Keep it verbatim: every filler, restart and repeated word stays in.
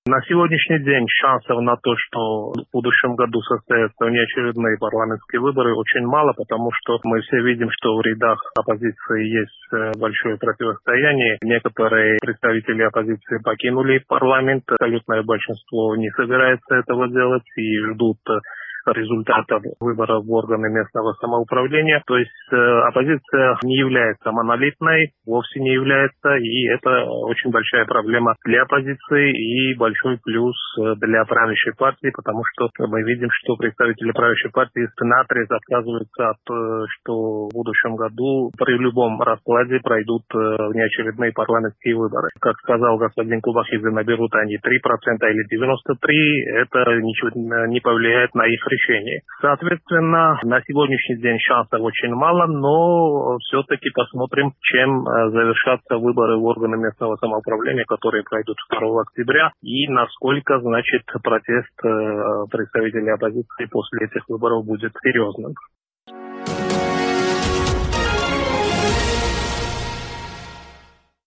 На сегодняшний день шансов на то, что в будущем году состоятся внеочередные парламентские выборы, очень мало, потому что мы все видим, что в рядах оппозиции есть большое противостояние. Некоторые представители оппозиции покинули парламент, абсолютное большинство не собирается этого делать и ждут результатов выборов в органы местного самоуправления. То есть э, оппозиция не является монолитной, вовсе не является, и это очень большая проблема для оппозиции и большой плюс для правящей партии, потому что мы видим, что представители правящей партии наотрез отказываются от, что в будущем году при любом раскладе пройдут внеочередные парламентские выборы. Как сказал господин Кубахидзе, наберут они три процента или девяносто три процента, это ничего не повлияет на их решение. Соответственно, на сегодняшний день шансов очень мало, но все-таки посмотрим, чем завершатся выборы в органы местного самоуправления, которые пройдут второго октября, и насколько, значит, протест представителей оппозиции после этих выборов будет серьезным.